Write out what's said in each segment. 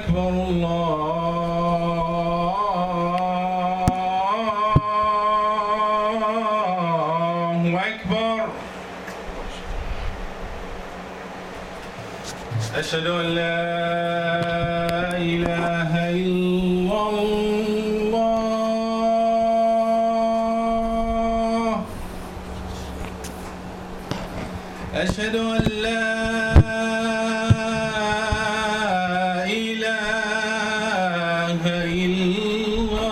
أكبر الله أكبر. أشهد أن لا إله إلا الله. أشهد أن لا إله إلا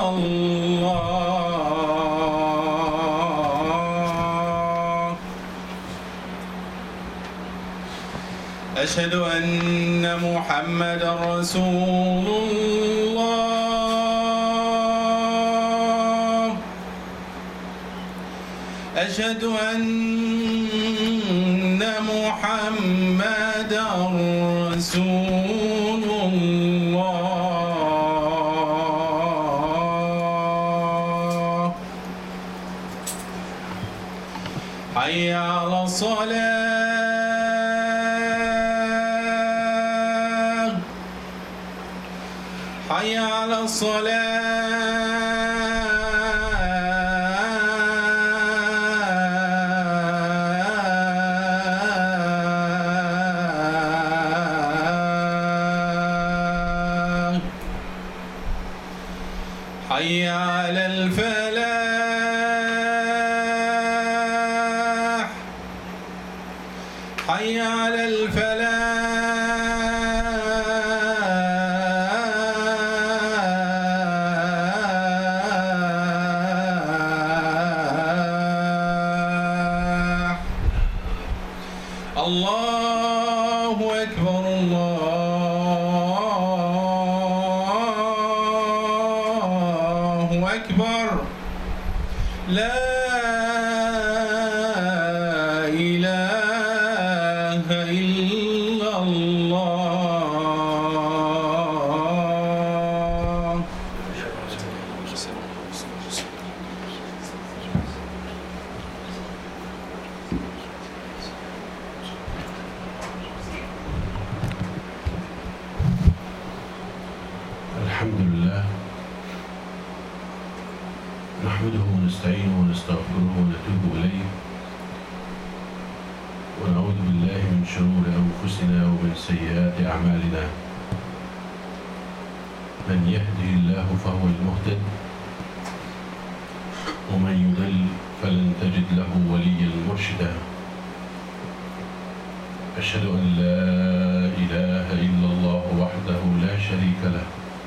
الله. أشهد أن محمدًا رسول الله. أشهد أن محمدًا رسول الله. حي على الصلاة. حي على الصلاة. حي على الفلاح. حي على الفلاح. الله أكبر الله أكبر. لا إله إلا الله. الحمد لله نحمده ونستعينه ونستغفره ونتوب إليه ونعوذ بالله من شرور أنفسنا ومن سيئات أعمالنا. من يهده الله فهو المهتد ومن يضل فلن تجد له وليا مرشدا. أشهد أن لا إله إلا الله وحده لا شريك له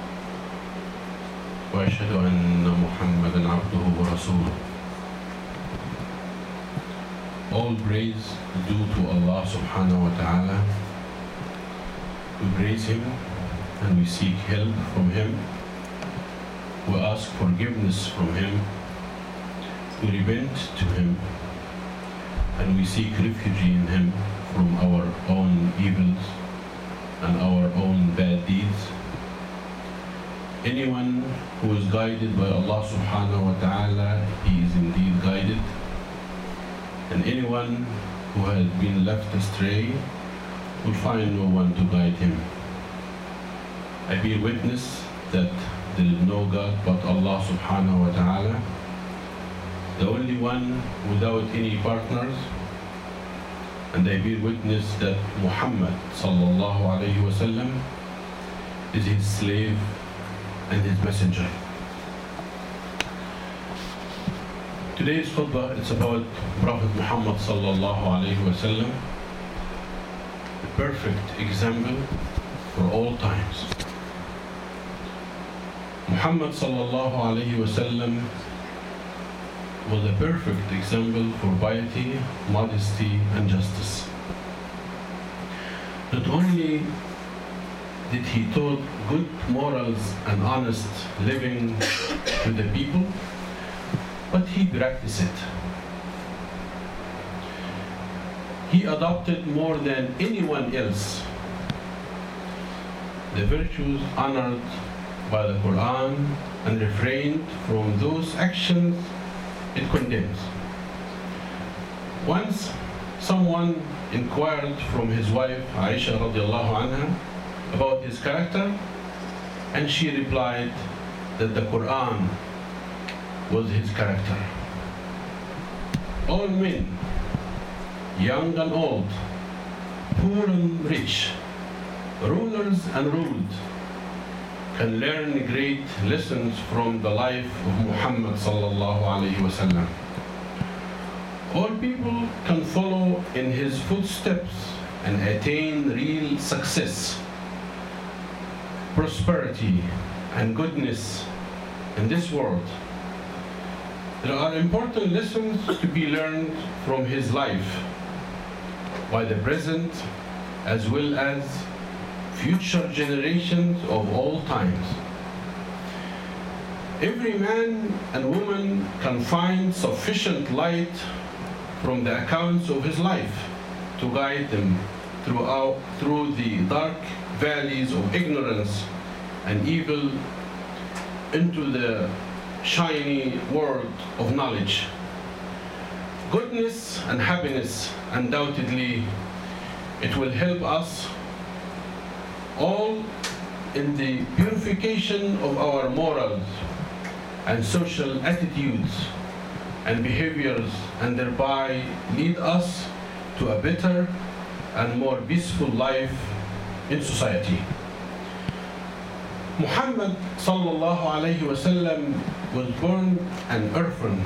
وأشهد أن محمدًا عبده ورسوله. All praise due to Allah subhanahu wa ta'ala. We praise Him and we seek help from Him. We ask forgiveness from Him. We repent to Him and we seek refuge in Him from our own evils and our own bad deeds. Anyone who is guided by Allah subhanahu wa ta'ala, he is indeed guided. And anyone who has been left astray will find no one to guide him. I bear witness that there is no God but Allah subhanahu wa ta'ala, the only one without any partners. And I bear witness that Muhammad sallallahu alayhi wa sallam is his slave and his messenger. Today's khutbah is about Prophet Muhammad sallallahu alayhi wa sallam, the perfect example for all times. Muhammad sallallahu alayhi wa sallam was a perfect example for piety, modesty and justice. Not only did he taught good morals and honest living to the people, but he practiced it. He adopted more than anyone else the virtues honored by the Quran and refrained from those actions it condemns. Once someone inquired from his wife Aisha radiallahu anha about his character, And she replied that the Quran was his character. All men, young and old, poor and rich, rulers and ruled, can learn great lessons from the life of Muhammad sallallahu alaihi wasallam. All people can follow in his footsteps and attain real success, prosperity, and goodness in this world. There are important lessons to be learned from his life by the present as well as future generations of all times. Every man and woman can find sufficient light from the accounts of his life to guide them through the dark valleys of ignorance and evil into the shiny world of knowledge. Goodness and happiness, undoubtedly, it will help us all in the purification of our morals and social attitudes and behaviors, and thereby lead us to a better and more peaceful life in society. Muhammad sallallahu alayhi wasallam was born an orphan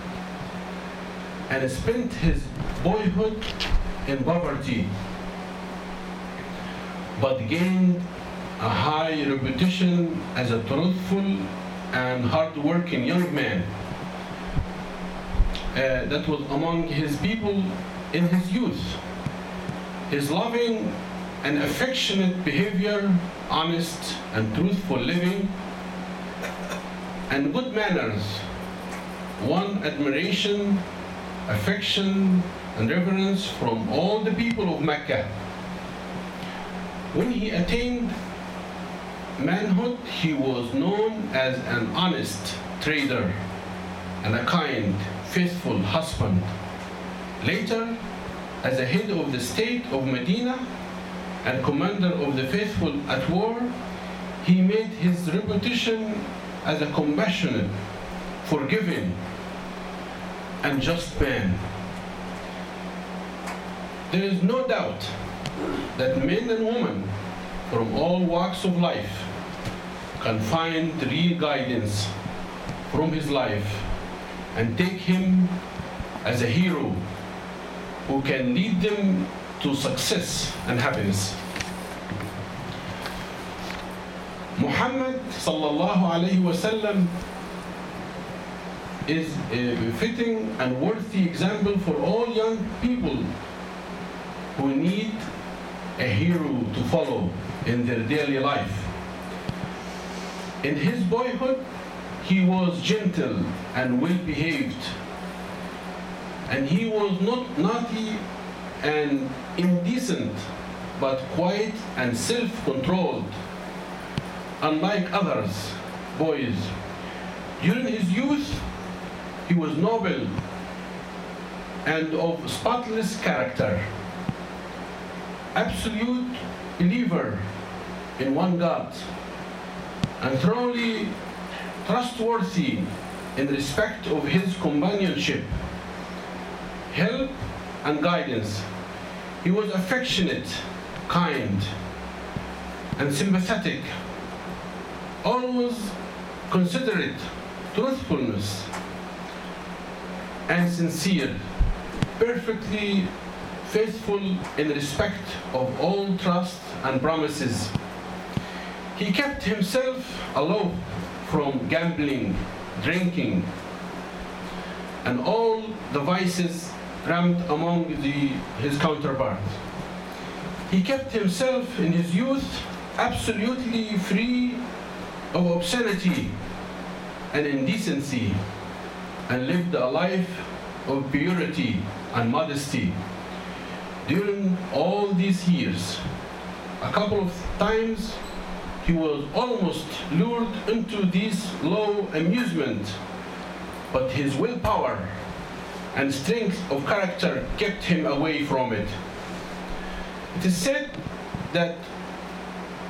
and spent his boyhood in poverty, but gained a high reputation as a truthful and hard-working young man that was among his people in his youth. His loving and affectionate behavior, honest and truthful living, and good manners won admiration, affection, and reverence from all the people of Mecca. When he attained manhood, he was known as an honest trader and a kind, faithful husband. Later, as a head of the state of Medina and commander of the faithful at war, he made his reputation as a compassionate, forgiving, and just man. There is no doubt that men and women from all walks of life can find real guidance from his life and take him as a hero who can lead them to success and happiness. Muhammad sallallahu alayhi wasallam is a befitting and worthy example for all young people who need a hero to follow in their daily life. In his boyhood, he was gentle and well-behaved, and he was not naughty and indecent, but quiet and self-controlled, unlike others, boys. During his youth, he was noble and of spotless character, absolute believer in one God, and thoroughly trustworthy in respect of his companionship, help, and guidance. He was affectionate, kind, and sympathetic, always considerate, truthfulness, and sincere, perfectly faithful in respect of all trust and promises. He kept himself aloof from gambling, drinking, and all the vices rampant among his counterparts. He kept himself in his youth absolutely free of obscenity and indecency, and lived a life of purity and modesty. During all these years, a couple of times he was almost lured into this low amusement, but his willpower and strength of character kept him away from it. It is said that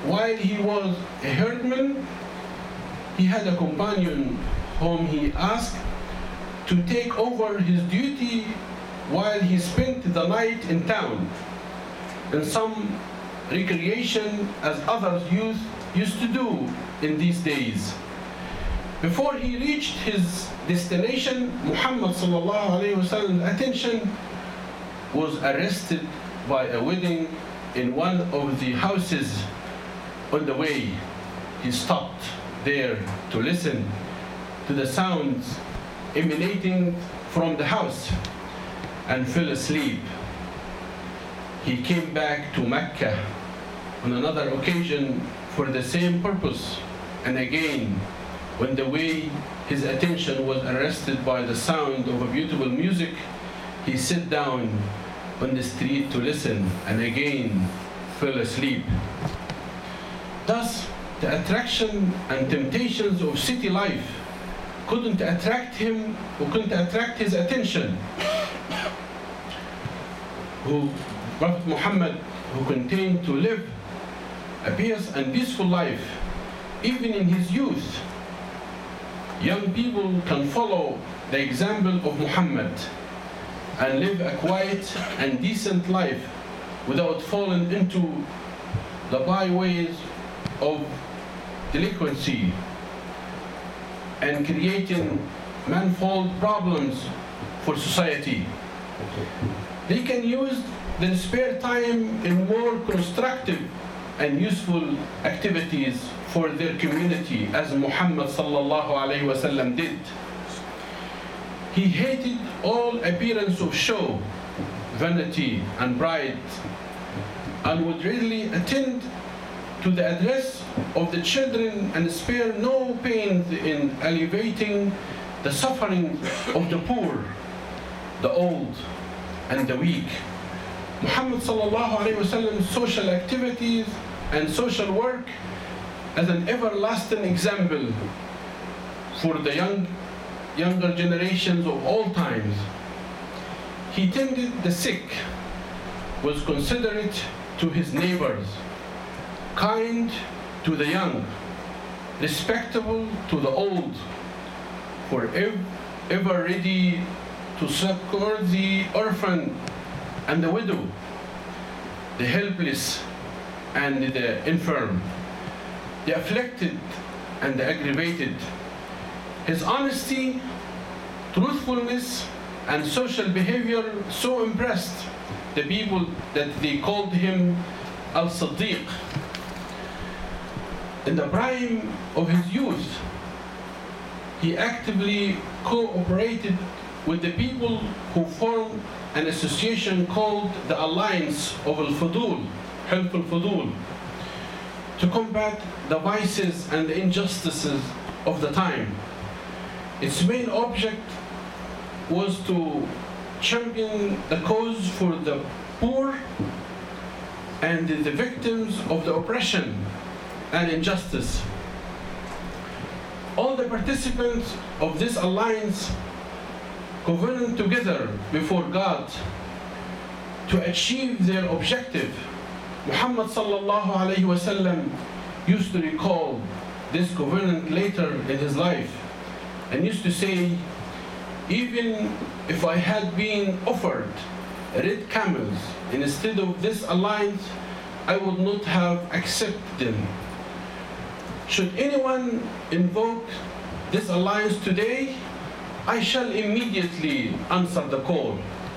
while he was a herdman, he had a companion whom he asked to take over his duty while he spent the night in town, in some recreation as others youth used to do in these days. Before he reached his destination, Muhammad sallallahu alayhi wasallam's attention was arrested by a wedding in one of the houses. On the way, he stopped there to listen to the sounds emanating from the house and fell asleep. He came back to Mecca on another occasion for the same purpose, and again, on the way, his attention was arrested by the sound of a beautiful music. He sat down on the street to listen and again fell asleep. Thus, the attraction and temptations of city life couldn't attract him, or couldn't attract his attention. Prophet Muhammad, who continued to live a pious and peaceful life, even in his youth. Young people can follow the example of Muhammad and live a quiet and decent life without falling into the byways of delinquency and creating manifold problems for society. They can use their spare time in more constructive and useful activities for their community, as Muhammad sallallahu alayhi wasallam did. He hated all appearance of show, vanity, and pride, and would readily attend to the address of the children and spare no pains in alleviating the suffering of the poor, the old, and the weak. Muhammad sallallahu alayhi wasallam's social activities and social work as an everlasting example for the younger generations of all times. He tended the sick, was considerate to his neighbors, kind to the young, respectable to the old, ever ready to succor the orphan and the widow, the helpless and the infirm, the afflicted and the aggravated. His honesty, truthfulness, and social behavior so impressed the people that they called him Al-Siddiq. In the prime of his youth, he actively cooperated with the people who formed an association called the Alliance of Al-Fudul, Hilf Al-Fudul, to combat the vices and the injustices of the time. Its main object was to champion the cause for the poor and the victims of the oppression and injustice. All the participants of this alliance covenant together before God to achieve their objective. Muhammad sallallahu alayhi wasallam used to recall this covenant later in his life and used to say, even if I had been offered red camels instead of this alliance, I would not have accepted them. Should anyone invoke this alliance today, I shall immediately answer the call.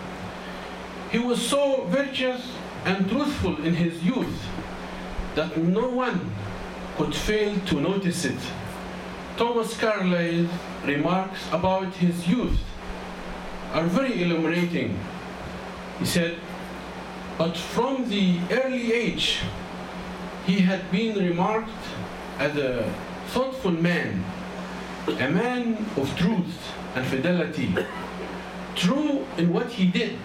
He was so virtuous and truthful in his youth that no one could fail to notice it. Thomas Carlyle's remarks about his youth are very illuminating. He said, but from the early age, he had been remarked as a thoughtful man, a man of truth and fidelity, true in what he did,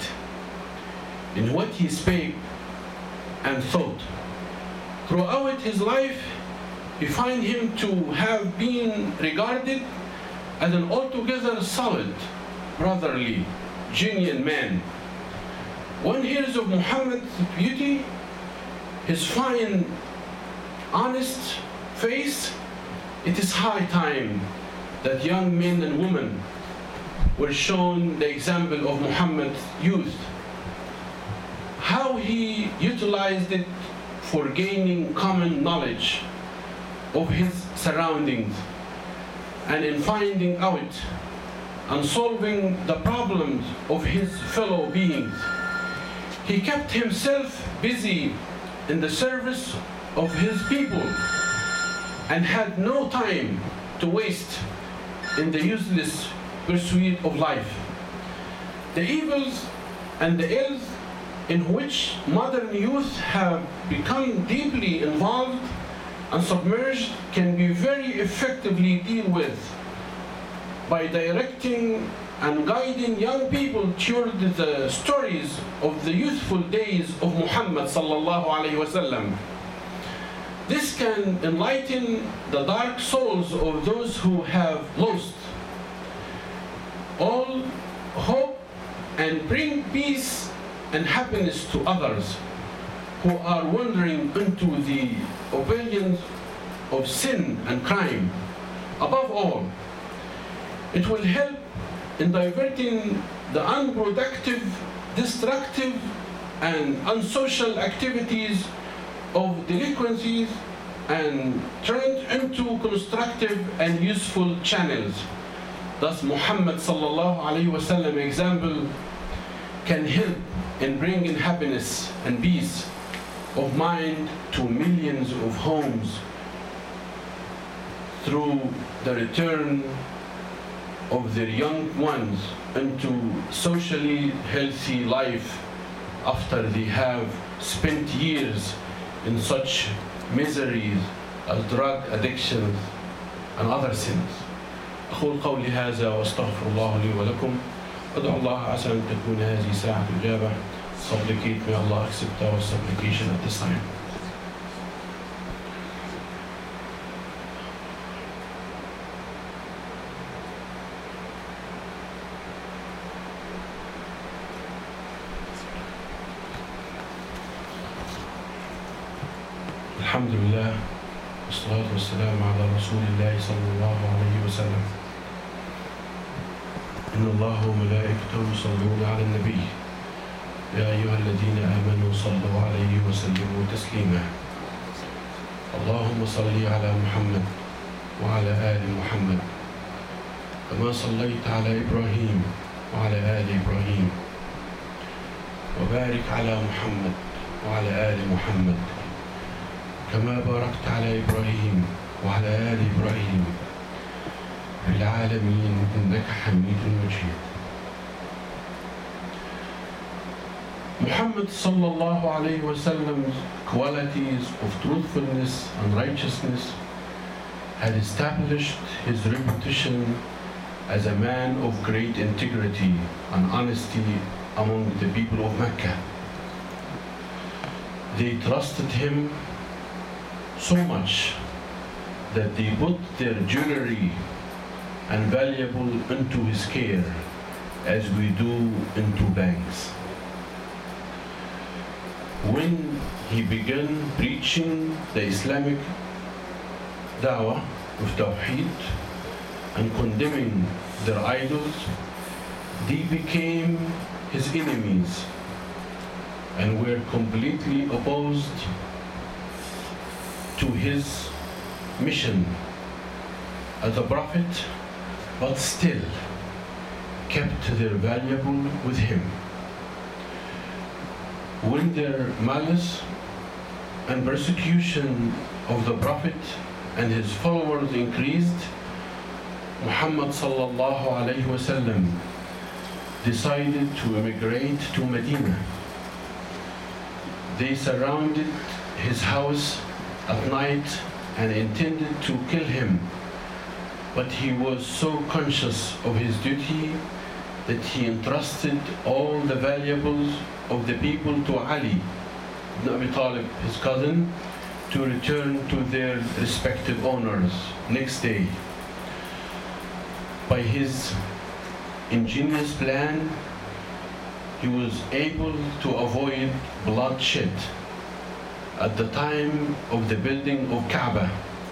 in what he spake and thought. Throughout his life, we find him to have been regarded as an altogether solid, brotherly, genuine man. One hears of Muhammad's beauty, his fine honest face, it is high time that young men and women were shown the example of Muhammad's youth, how he utilized it for gaining common knowledge of his surroundings and in finding out and solving the problems of his fellow beings. He kept himself busy in the service of his people and had no time to waste in the useless pursuit of life. The evils and the ills in which modern youth have become deeply involved and submerged can be very effectively dealt with by directing and guiding young people toward the stories of the youthful days of Muhammad sallallahu alaihi wasallam. This can enlighten the dark souls of those who have lost all hope and bring peace and happiness to others who are wandering into the oblivion of sin and crime. Above all, it will help in diverting the unproductive, destructive, and unsocial activities of delinquencies and turn into constructive and useful channels. Thus, Muhammad sallallahu alaihi wasallam example can help in bringing happiness and peace of mind to millions of homes through the return of their young ones into socially healthy life after they have spent years in such miseries as drug addictions and other sins. أقول قولي هذا وأستغفر الله لي ولكم. أدعو الله عسى أن تكون هذه ساعة الإجابة. Supplicate, may Allah accept our supplication at this time. الحمد لله والصلاة والسلام على رسول الله صلى الله عليه وسلم. إن الله وملائكته يصلون على النبي يا أيها الذين آمنوا صلوا عليه وسلموا تسليما. اللهم صل على محمد وعلى آل محمد كما صليت على إبراهيم وعلى آل إبراهيم وبارك على محمد وعلى آل محمد كما باركت على إبراهيم وعلى آل إبراهيم في العالمين إنك حميد مجيد. Muhammad sallallahu alayhi wa sallam's qualities of truthfulness and righteousness had established his reputation as a man of great integrity and honesty among the people of Mecca. They trusted him so much that they put their jewelry and valuable into his care as we do into banks. When he began preaching the Islamic da'wah of Tawheed and condemning their idols, they became his enemies and were completely opposed to his mission as a prophet, but still kept their valuable with him. When their malice and persecution of the Prophet and his followers increased, Muhammad sallallahu alayhi wa sallam decided to emigrate to Medina. They surrounded his house at night and intended to kill him, but he was so conscious of his duty that he entrusted all the valuables of the people to Ali ibn Abi Talib, his cousin, to return to their respective owners next day. By his ingenious plan, he was able to avoid bloodshed at the time of the building of Kaaba,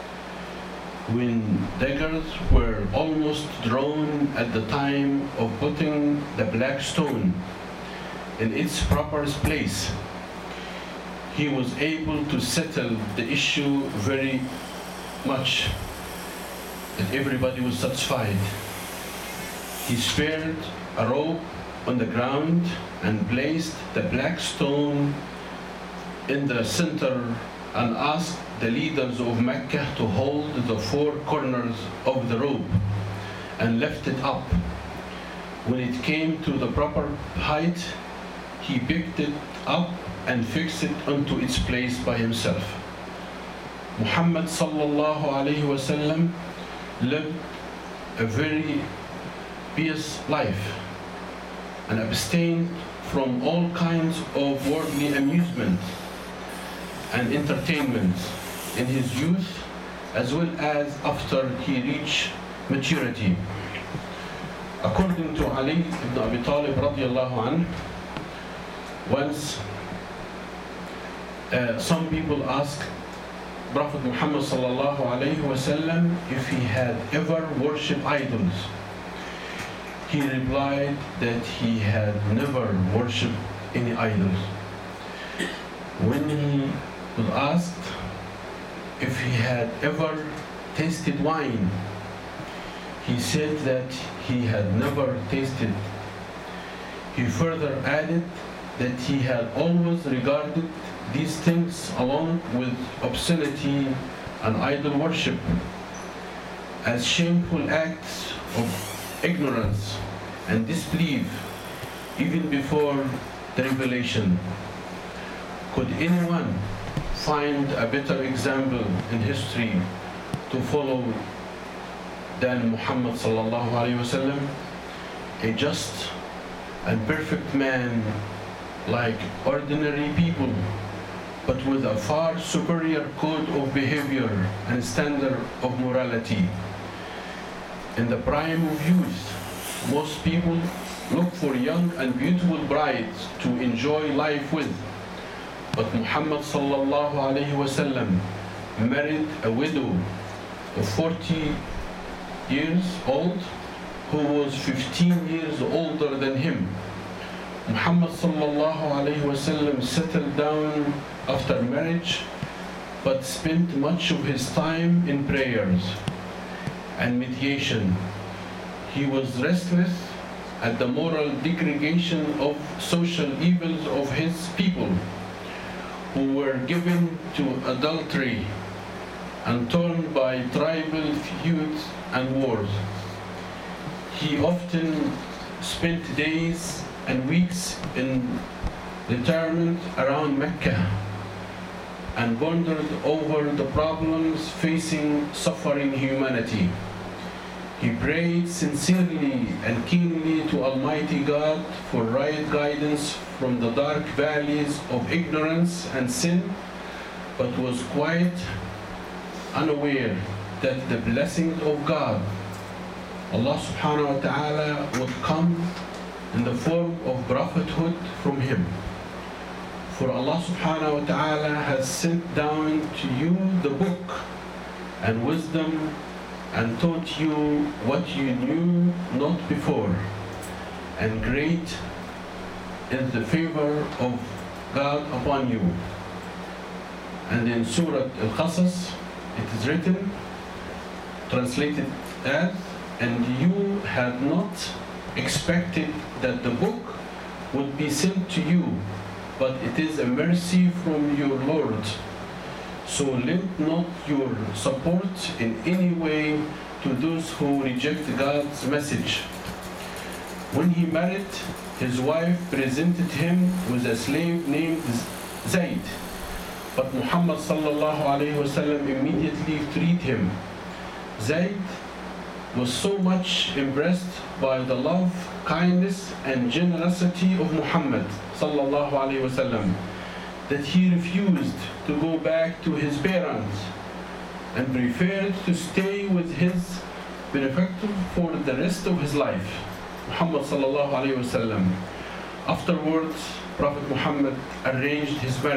when daggers were almost drawn at the time of putting the black stone in its proper place. He was able to settle the issue very much, that everybody was satisfied. He spared a rope on the ground and placed the black stone in the center and asked the leaders of Mecca to hold the four corners of the rope and lift it up. When it came to the proper height, he picked it up and fixed it onto its place by himself. Muhammad sallallahu alayhi wasallam lived a very pious life and abstained from all kinds of worldly amusement and entertainment in his youth as well as after he reached maturity. According to Ali ibn Abi Talib radiallahu anhu, once some people asked Prophet Muhammad sallallahu alayhi wasallam if he had ever worshipped idols. He replied that he had never worshipped any idols. When he was asked if he had ever tasted wine, he said that he had never tasted. He further added that he had always regarded these things along with obscenity and idol worship as shameful acts of ignorance and disbelief even before the revelation. Could anyone find a better example in history to follow than Muhammad sallallahu alaihi wasallam, a just and perfect man like ordinary people, but with a far superior code of behavior and standard of morality. In the prime of youth, most people look for young and beautiful brides to enjoy life with. But Muhammad sallallahu alayhi wasallam married a widow of 40 years old who was 15 years older than him. Muhammad sallallahu alayhi wasallam settled down after marriage, but spent much of his time in prayers and meditation. He was restless at the moral degradation of social evils of his people, who were given to adultery and torn by tribal feuds and wars. He often spent days and weeks in retirement around Mecca and pondered over the problems facing suffering humanity. He prayed sincerely and keenly to Almighty God for right guidance from the dark valleys of ignorance and sin, but was quite unaware that the blessings of God, Allah subhanahu wa ta'ala, would come in the form of prophethood from him. For Allah subhanahu wa ta'ala has sent down to you the book and wisdom and taught you what you knew not before. And great is the favor of God upon you. And in Surah Al-Qasas, it is written, translated as, and you had not expected that the book would be sent to you, but it is a mercy from your Lord. So lend not your support in any way to those who reject God's message. When he married, his wife presented him with a slave named Zayd, but Muhammad sallallahu alayhi wasallam immediately freed him. Zayd was so much impressed by the love, kindness, and generosity of Muhammad sallallahu alayhi wasallam that he refused to go back to his parents and preferred to stay with his benefactor for the rest of his life, Muhammad sallallahu alayhi wasallam. Afterwards, Prophet Muhammad arranged his marriage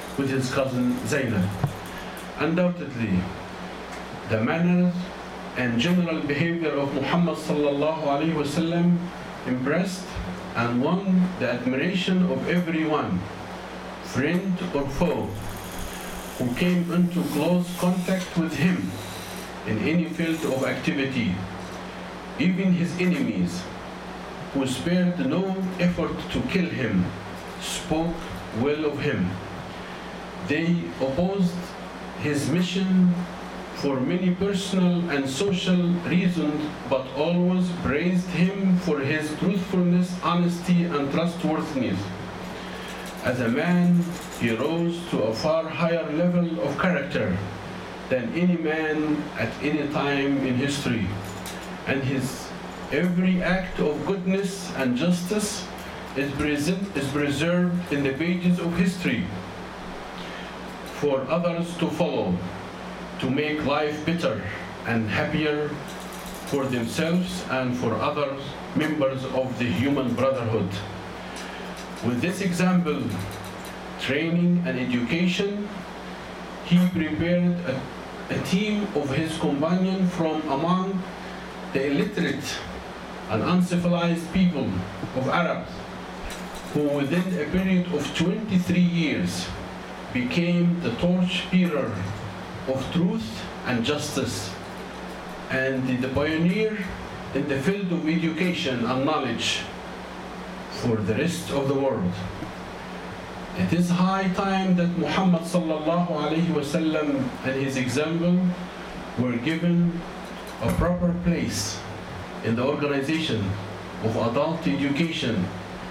with his cousin Zainab. Undoubtedly, the manners and general behavior of Muhammad sallallahu alaihi wasallam impressed and won the admiration of everyone, friend or foe, who came into close contact with him in any field of activity. Even his enemies, who spared no effort to kill him, spoke well of him. They opposed his mission for many personal and social reasons, but always praised him for his truthfulness, honesty, and trustworthiness. As a man, he rose to a far higher level of character than any man at any time in history, and his every act of goodness and justice is preserved in the pages of history for others to follow, to make life better and happier for themselves and for other members of the human brotherhood. With this example, training and education, he prepared a team of his companions from among the illiterate and uncivilized people of Arabs, who within a period of 23 years became the torch-bearer of truth and justice, and the pioneer in the field of education and knowledge for the rest of the world. It is high time that Muhammad sallallahu alaihi wasallam and his example were given a proper place in the organization of adult education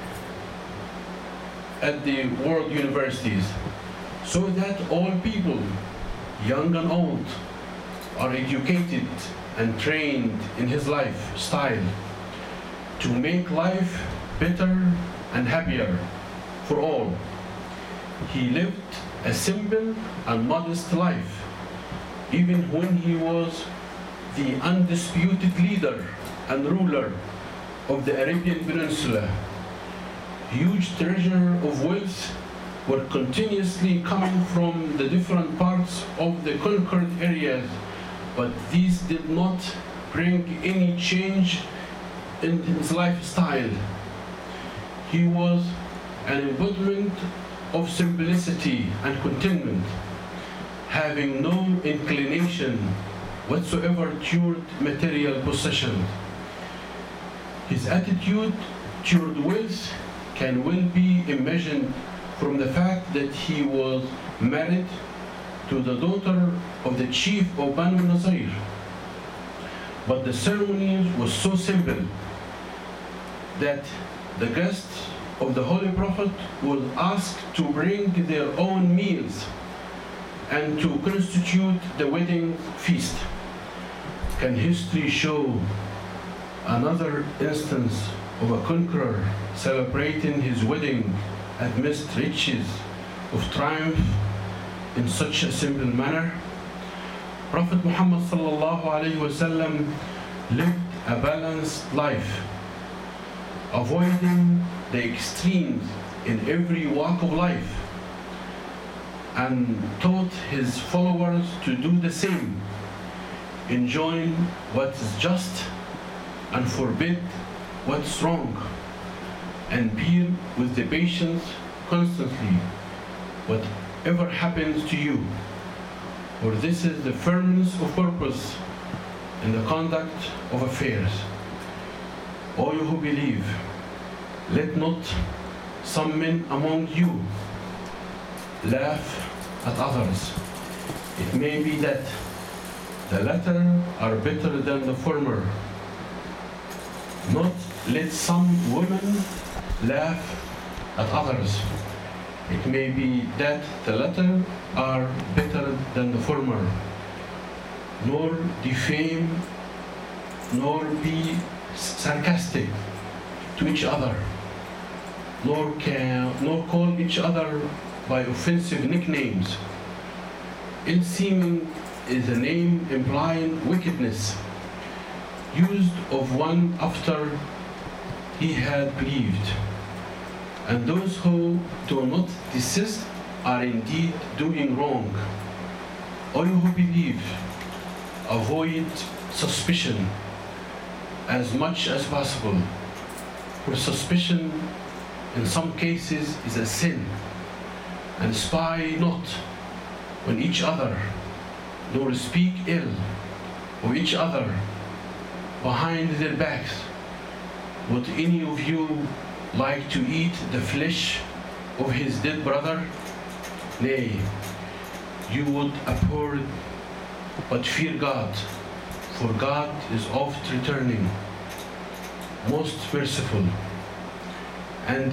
at the world universities, so that all people, young and old, are educated and trained in his lifestyle to make life better and happier for all. He lived a simple and modest life, even when he was the undisputed leader and ruler of the Arabian Peninsula. Huge treasure of wealth were continuously coming from the different parts of the conquered areas, but these did not bring any change in his lifestyle. He was an embodiment of simplicity and contentment, having no inclination whatsoever toward material possessions. His attitude toward wealth can well be imagined from the fact that he was married to the daughter of the chief of Banu Nazir. But the ceremony was so simple that the guests of the Holy Prophet was asked to bring their own meals and to constitute the wedding feast. Can history show another instance of a conqueror celebrating his wedding amidst riches of triumph in such a simple manner? Prophet Muhammad sallallahu alaihi wasallam lived a balanced life, avoiding the extremes in every walk of life, and taught his followers to do the same, enjoin what is just and forbid what's wrong, and bear with the patience constantly whatever happens to you, for this is the firmness of purpose in the conduct of affairs. O you who believe, let not some men among you laugh at others. It may be that the latter are better than the former. Not let some women laugh at others. It may be that the latter are better than the former. Nor defame, nor be sarcastic to each other, nor call each other by offensive nicknames. Ill-seeming is a name implying wickedness, used of one after he had believed. And those who do not desist are indeed doing wrong. O you who believe, avoid suspicion as much as possible, for suspicion in some cases is a sin. And spy not on each other, nor speak ill of each other behind their backs. Would any of you like to eat the flesh of his dead brother? Nay, you would abhor, but fear God, for God is oft returning, most merciful. And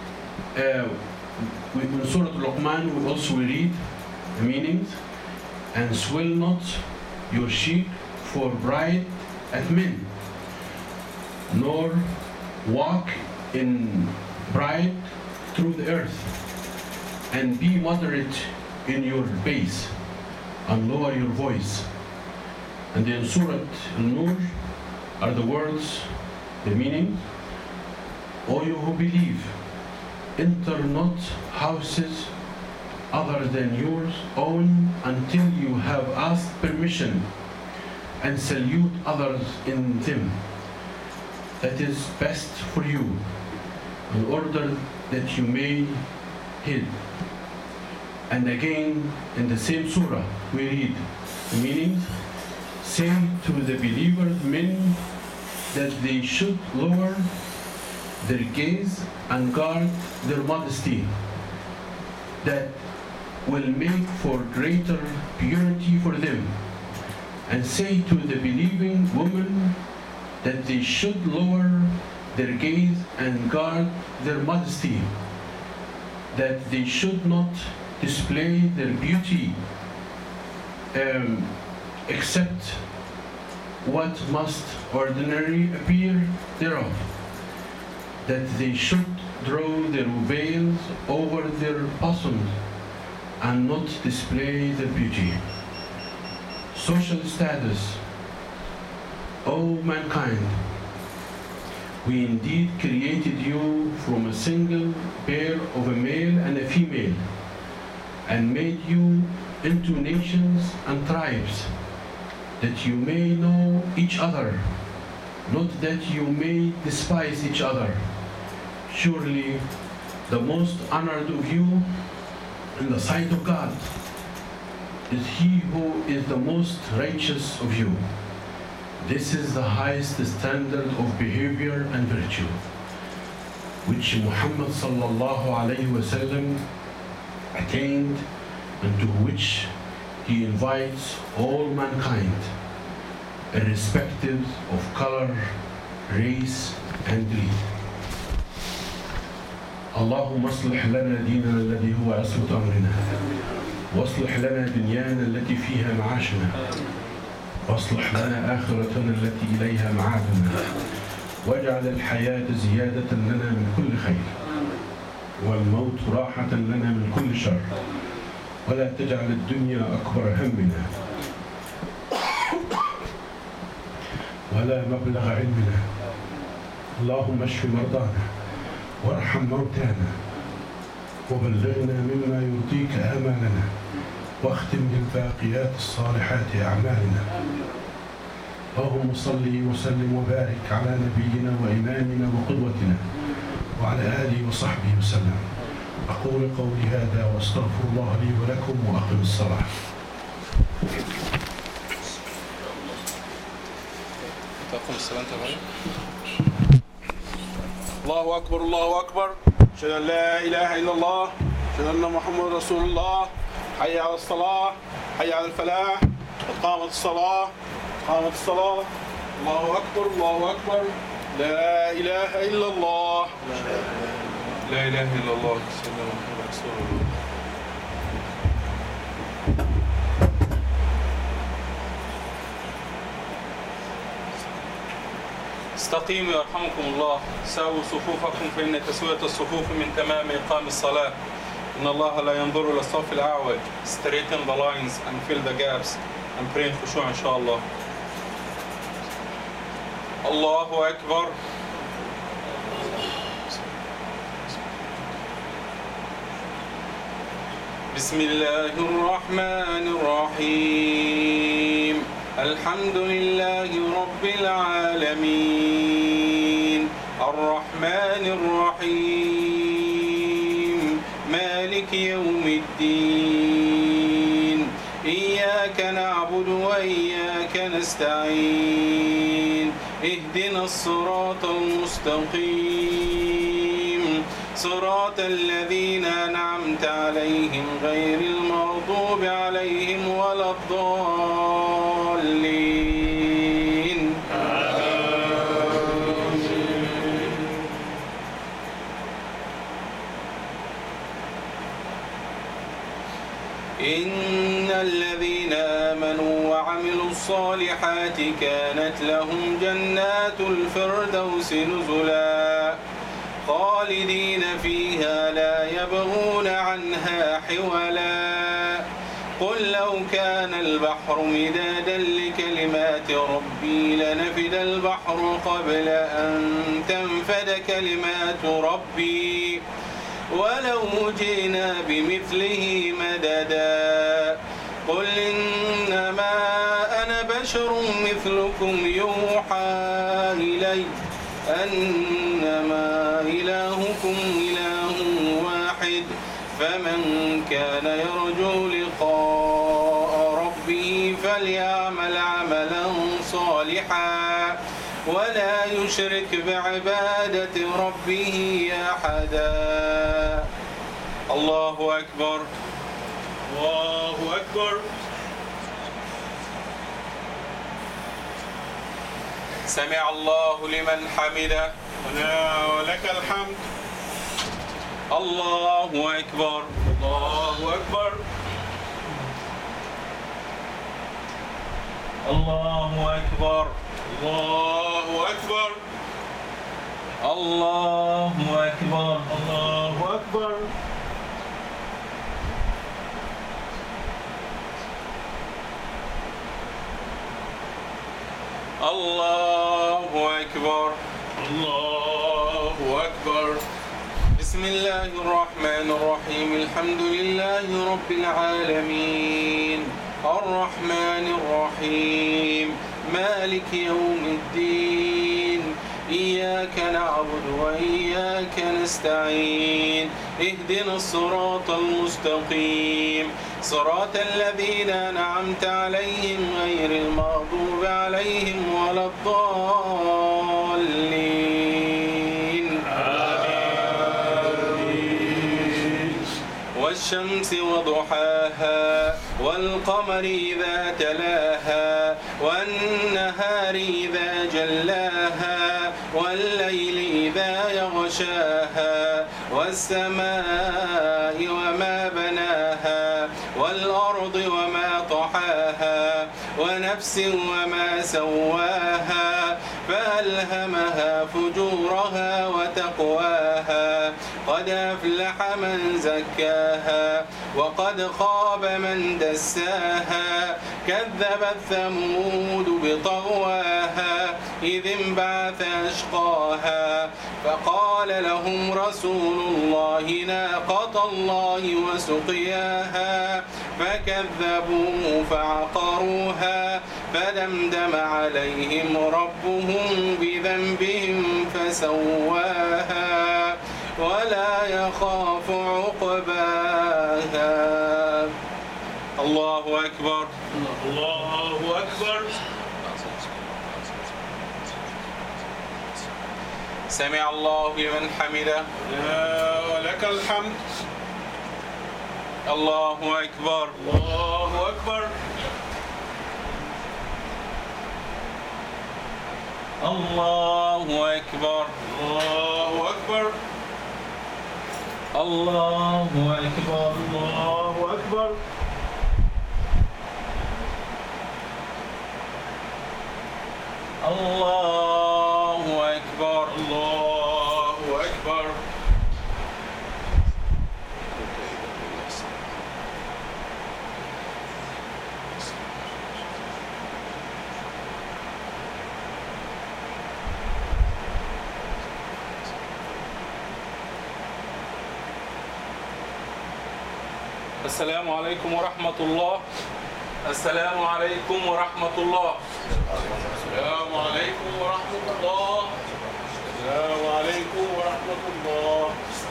in Surah Al-Luqman we also read the meanings, and swill not your sheep for bride at men, nor walk in pride through the earth, and be moderate in your pace, and lower your voice. And in Surah An-Nur are the words, the meaning: O you who believe, enter not houses other than yours own until you have asked permission, and salute others in them. That is best for you, in order that you may heed. And again, in the same surah, we read the meaning: say to the believers men that they should lower their gaze and guard their modesty, that will make for greater purity for them. And say to the believing women that they should lower their gaze and guard their modesty, that they should not display their beauty except what must ordinarily appear thereof, that they should draw their veils over their bosoms and not display their beauty. Social status. O mankind, we indeed created you from a single pair of a male and a female, and made you into nations and tribes, that you may know each other, not that you may despise each other. Surely the most honored of you in the sight of God is he who is the most righteous of you. This is the highest standard of behavior and virtue, which Muhammad sallallahu alayhi wasallam attained, and to which he invites all mankind, irrespective of color, race, and creed. اللهم اصلح لنا ديننا الذي هو عصمة أمرنا، واصلح لنا دنيانا التي فيها معاشنا، واصلح لنا آخرتنا التي إليها معادنا، واجعل الحياة زيادة لنا من كل خير، والموت راحة لنا من كل شر، ولا تجعل الدنيا أكبر همنا ولا مبلغ علمنا. اللهم اشف مرضانا وارحم موتانا، وبلغنا مما يرضيك آمالنا، واختم بالباقيات الصالحات أعمالنا. اللهم صل وسلم وبارك على نبينا وإمامنا وقدوتنا وعلى آله وصحبه وسلم. أقول قولي هذا وأستغفر الله لي ولكم، وأقم الصلاة. تقوم الصلاة تبعي. الله أكبر الله أكبر، أشهد أن لا إله إلا الله، أشهد أن محمد رسول الله. حي على الصلاة، حي على الفلاح، قد قامت الصلاة، قامت الصلاة. الله أكبر الله أكبر، لا إله إلا الله، لا إله إلا الله، سيدنا محمد رسول الله. استقيموا يرحمكم الله، ساووا صفوفكم فإن تسوية الصفوف من تمام إقام الصلاة. إن الله لا ينظر إلى الصف الأعوج. Straighten the lines and fill the gaps and pray in خشوع إن شاء الله. الله أكبر. بسم الله الرحمن الرحيم الحمد لله رب العالمين الرحمن الرحيم مالك يوم الدين إياك نعبد وإياك نستعين اهدنا الصراط المستقيم صراط الذين أنعمت عليهم غير المغضوب عليهم ولا الضالين إن الذين آمنوا وعملوا الصالحات كانت لهم جنات الفردوس نزلا خالدين فيها لا يبغون عنها حولا قل لو كان البحر مدادا لكلمات ربي لنفد البحر قبل أن تنفد كلمات ربي ولو جئنا بمثله مددا قل إنما أنا بشر مثلكم يوحى إلي أنما إلهكم إله واحد فمن كان يرجو لقاء ربه فليعمل عملا صالحا ولا يشرك بعبادة ربه أحدا الله أكبر الله أكبر سمع الله لمن حمده ربنا ولك الحمد. الله أكبر الله أكبر الله أكبر الله أكبر. الله أكبر الله أكبر. الله أكبر الله أكبر. بسم الله الرحمن الرحيم الحمد لله رب العالمين الرحمن الرحيم مالك يوم الدين إياك نعبد وإياك نستعين اهدنا الصراط المستقيم صراط الذين أنعمت عليهم غير المغضوب عليهم ولا الضالين والشمس وضحاها والقمر إذا تلاها والنهار إذا جلاها والليل إذا يغشاها والسماء وما بناها والأرض وما طحاها ونفس وما سواها فألهمها فجورها وتقواها قد أفلح من زكاها وقد خاب من دساها كذبت ثمود بطغواها إذ انبعث أشقاها فقال لهم رسول الله ناقة الله وسقياها فكذبوه فعقروها فدمدم عليهم ربهم بذنبهم فسواها ولا يخاف عقباها الله أكبر الله أكبر. سمع الله لمن حمده ربنا ولك الحمد. الله أكبر الله أكبر. الله أكبر الله أكبر. الله أكبر الله أكبر. الله أكبر الله أكبر. السلام عليكم ورحمة الله. السلام عليكم ورحمة الله. السلام عليكم ورحمة الله. السلام عليكم ورحمة الله.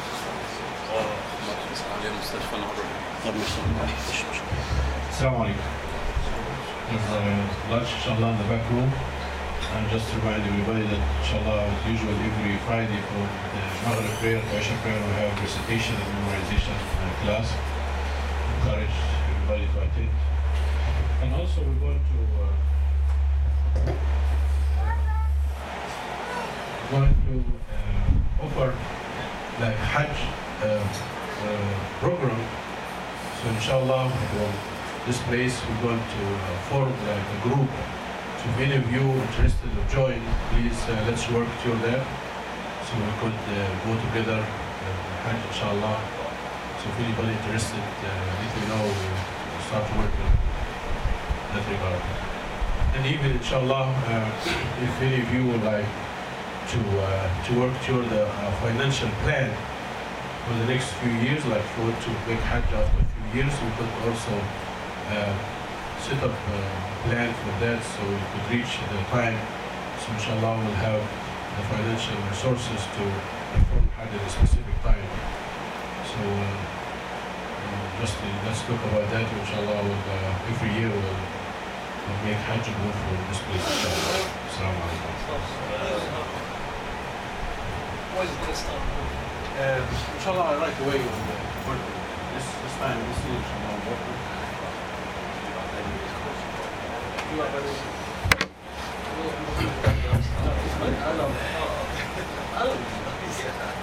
Assalamu alaikum. There's lunch inshallah in the back room. And just to remind everybody that inshallah as usual every Friday for the Maghrib prayer, the Isha prayer we have recitation and memorization class. Encourage everybody to attend. And also we're going to offer like Hajj program. So inshallah from this place we're going to form like a group. So if any of you interested to join, please let's work till there. So we could go together Hajj inshallah. So if anybody interested, let me know, we'll start working in that regard. And even inshallah, if any of you would like to work toward the financial plan for the next few years, like to make Hajj after a few years, we could also set up a plan for that so we could reach the time. So inshallah we'll have the financial resources to perform Hajj at a specific time. So let's talk about that. Inshallah every year we'll make Hajj move from this place. Assalamu alaikum. Inshallah right away on the work. This time, this year inshallah working. You are better.